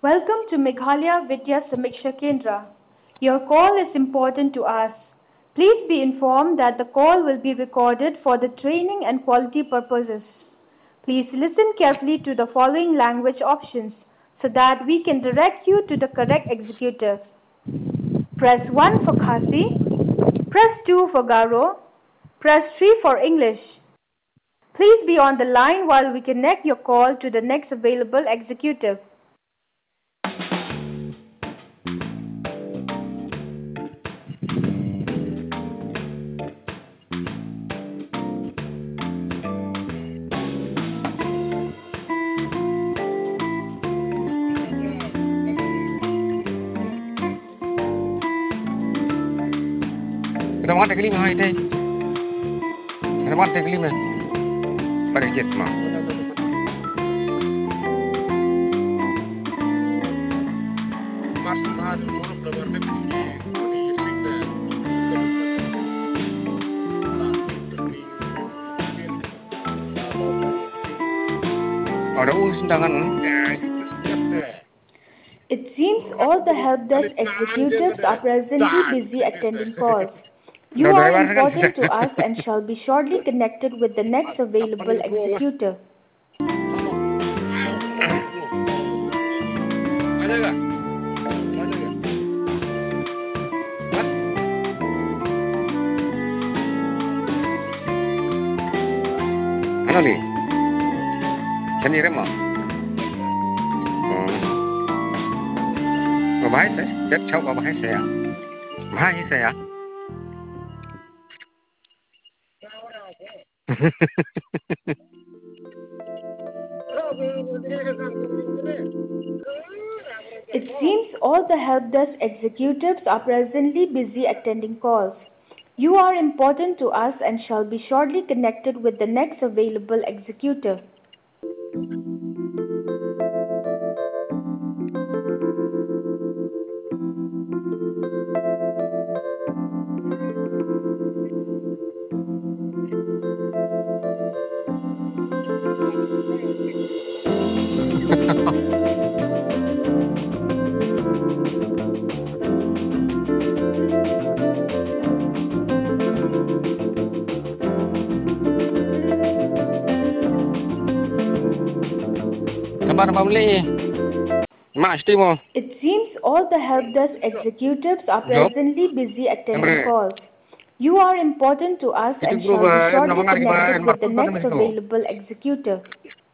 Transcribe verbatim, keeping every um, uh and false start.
Welcome to Meghalaya Vidya Samiksha Kendra. Your call is important to us. Please be informed that the call will be recorded for the training and quality purposes. Please listen carefully to the following language options so that we can direct you to the correct executive. Press one for Khasi, press two for Garo, press three for English. Please be on the line while we connect your call to the next available executive. Kita makan tegli mah itu. Kita makan tegli mah. Pada jet mah. Ada urusan tangan. It seems all the help desk executives are presently busy attending calls. You are important to us and shall be shortly connected with the next available executive. Ano ni? Sendiri mah. Mà bái sẽ chết cháu mà bái sẽ à? Bái sẽ à? It seems all the help desk executives are presently busy attending calls. You are important to us and shall be shortly connected with the next available executive. Kabar apa beli? Mak istri mo. It seems all the help desk executives are presently busy attending calls. You are important to us and shall be shortly connected with the next available executive.